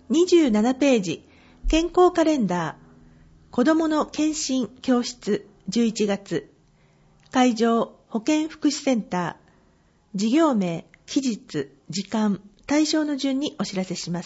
27ページ、健康カレンダー、子どもの健診教室11月、会場保健福祉センター、事業名、期日、時間、対象の順にお知らせします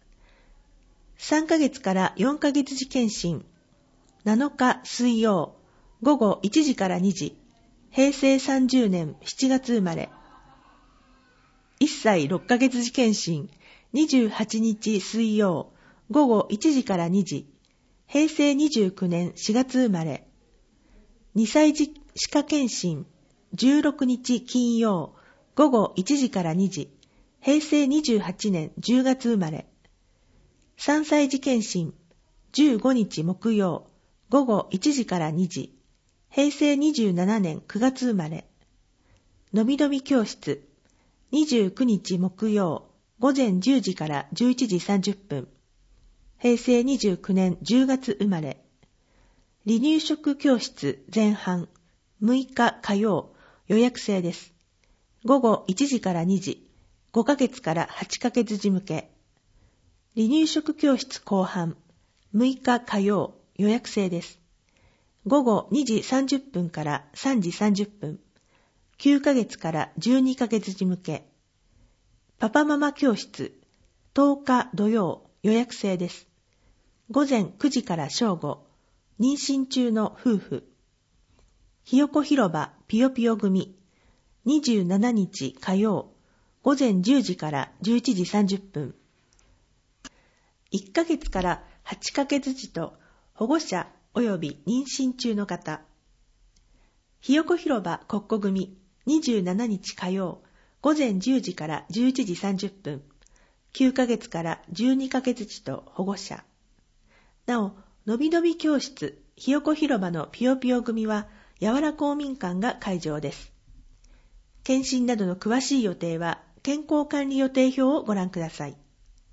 。3ヶ月から4ヶ月時健診、7日水曜、午後1時から2時、平成30年7月生まれ。1歳6ヶ月時健診、28日水曜、午後1時から2時、平成29年4月生まれ。2歳児歯科健診、16日金曜、午後1時から2時、平成28年10月生まれ。3歳児健診、15日木曜、午後1時から2時、平成27年9月生まれ。のびのび教室、29日木曜、午前10時から11時30分、平成29年10月生まれ。離乳食教室前半、6日火曜、予約制です。午後1時から2時、5ヶ月から8ヶ月時向け。離乳食教室後半、6日火曜、予約制です。午後2時30分から3時30分、9ヶ月から12ヶ月時向け。パパママ教室、10日土曜、予約制です。午前9時から正午、妊娠中の夫婦。ひよこ広場ぴよぴよ組、27日火曜、午前10時から11時30分。1ヶ月から8ヶ月時と保護者及び妊娠中の方。ひよこ広場国庫組、27日火曜、午前10時から11時30分。9ヶ月から12ヶ月時と保護者。なお、のびのび教室、ひよこ広場のぴよぴよ組は、やわら公民館が会場です。検診などの詳しい予定は、健康管理予定表をご覧ください。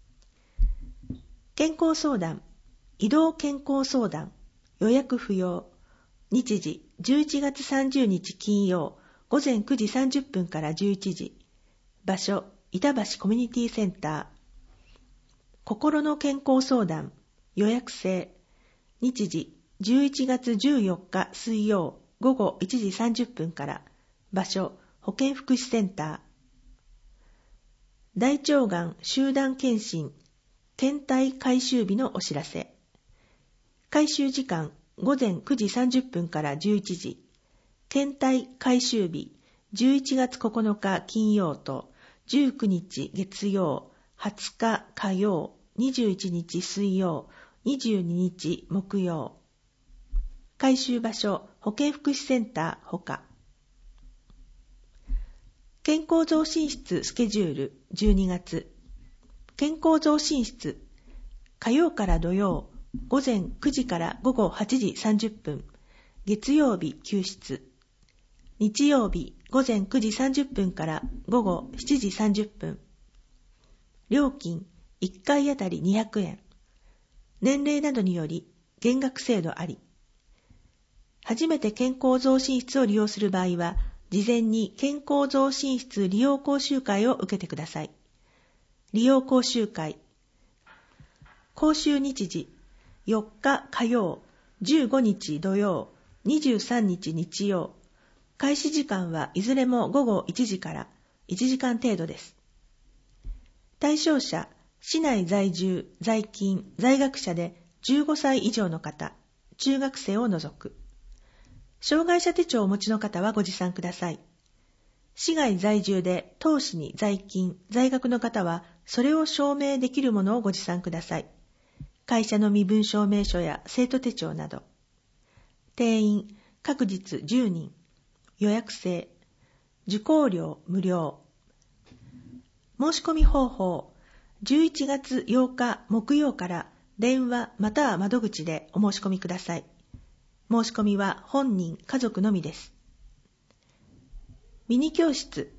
健康相談、移動健康相談、予約不要。日時、11月30日金曜、午前9時30分から11時。場所、板橋コミュニティセンター。心の健康相談、予約制。日時、11月14日水曜、午後1時30分から。場所、保健福祉センター。大腸がん集団検診、検体回収日のお知らせ。回収時間、午前9時30分から11時。検体回収日、11月9日金曜と19日月曜、20日火曜、21日水曜、22日木曜。回収場所、保健福祉センターほか。健康増進室スケジュール12月。健康増進室、火曜から土曜、午前9時から午後8時30分。月曜日休室。日曜日午前9時30分から午後7時30分。料金1回あたり200円。年齢などにより減額制度あり。初めて健康増進室を利用する場合は、事前に健康増進室利用講習会を受けてください。利用講習会。講習日時、4日火曜、15日土曜、23日日曜。開始時間はいずれも午後1時から1時間程度です。対象者、市内在住、在勤、在学者で15歳以上の方、中学生を除く。障害者手帳をお持ちの方はご持参ください。市外在住で当市に在勤、在学の方はそれを証明できるものをご持参ください。会社の身分証明書や生徒手帳など。定員、各日10人。予約制。受講料無料。申し込み方法。11月8日木曜から電話または窓口でお申し込みください。申し込みは本人、家族のみです。ミニ教室。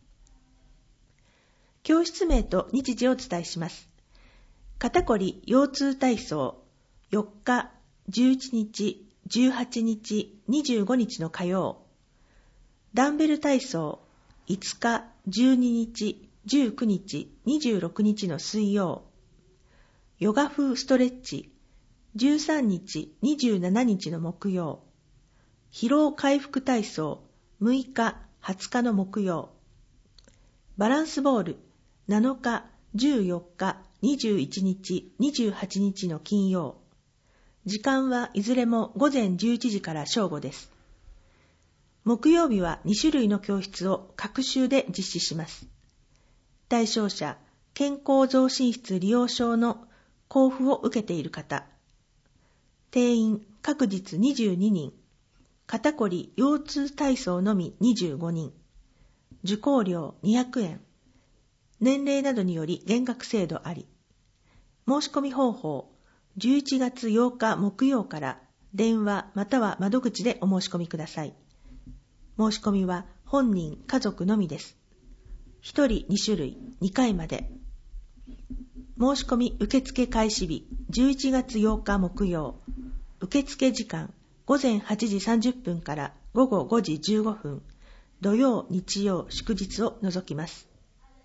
教室名と日時をお伝えします。肩こり腰痛体操、4日、11日、18日、25日の火曜。ダンベル体操、5日、12日、19日、26日の水曜。 ヨガ風ストレッチ、13日、27日の木曜。疲労回復体操、6日、20日の木曜。バランスボール、7日、14日、21日、28日の金曜。時間はいずれも午前11時から正午です。木曜日は2種類の教室を各週で実施します。対象者、健康増進室利用証の交付を受けている方。定員、各日22人。肩こり腰痛体操のみ25人。受講料200円。年齢などにより減額制度あり。申し込み方法、11月8日木曜から電話または窓口でお申し込みください。申し込みは本人、家族のみです。1人2種類、2回まで。申し込み受付開始日、11月8日木曜。受付時間、午前8時30分から午後5時15分。土曜、日曜、祝日を除きます。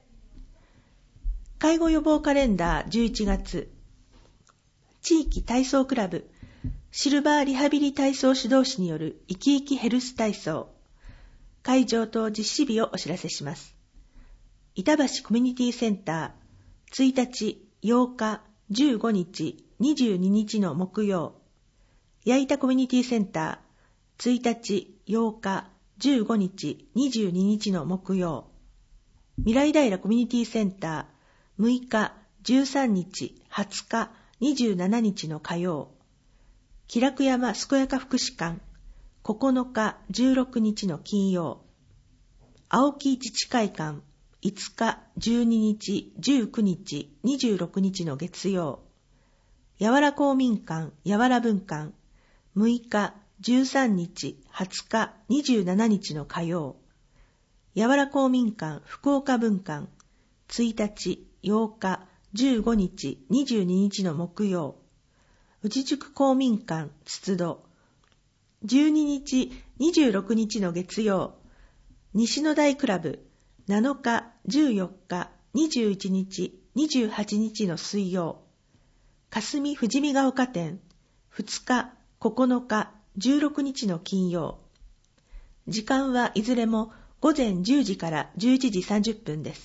介護予防カレンダー11月。地域体操クラブ、シルバーリハビリ体操指導士による生き生きヘルス体操。会場と実施日をお知らせします。板橋コミュニティセンター、1日、8日、15日、22日の木曜。矢板コミュニティセンター、1日、8日、15日、22日の木曜。未来平コミュニティセンター、6日、13日、20日、27日の火曜。気楽山健やか福祉館、9日、16日の金曜。青木自治会館、5日、12日、19日、26日の月曜。やわら公民館、やわら文館、6日、13日、20日、27日の火曜。やわら公民館、福岡文館、1日、8日、15日、22日の木曜。内宿公民館、筒戸、12日、26日の月曜。西の大クラブ、7日、14日、21日、28日の水曜。霞富士見ヶ丘店、2日、9日、16日の金曜。時間はいずれも午前10時から11時30分です。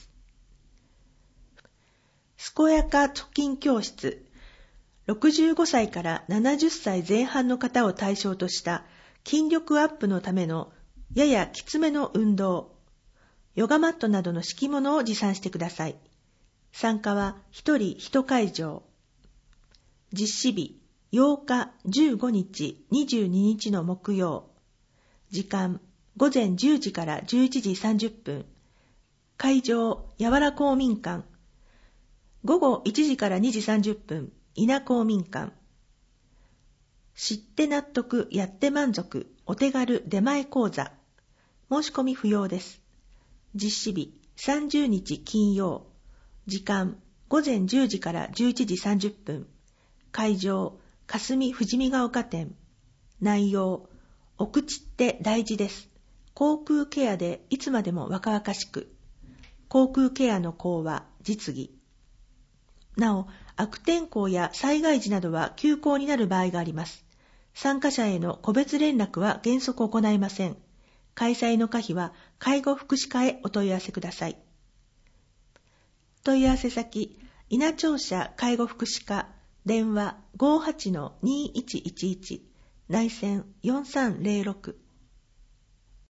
健やか貯金教室、65歳から70歳前半の方を対象とした筋力アップのためのややきつめの運動、ヨガマットなどの敷物を持参してください。参加は1人1会場。実施日、8日、15日、22日の木曜。時間、午前10時から11時30分。会場、やわら公民館。午後1時から2時30分、稲公民館。知って納得、やって満足、お手軽出前講座。申し込み不要です。実施日、30日金曜。時間、午前10時から11時30分。会場、霞富士見ヶ丘店。内容、お口って大事です。口腔ケアでいつまでも若々しく。口腔ケアの講は実技。なお、悪天候や災害時などは休講になる場合があります。参加者への個別連絡は原則行いません。開催の可否は介護福祉課へお問い合わせください。問い合わせ先、稲庁舎介護福祉課、電話 58-2111、内線4306。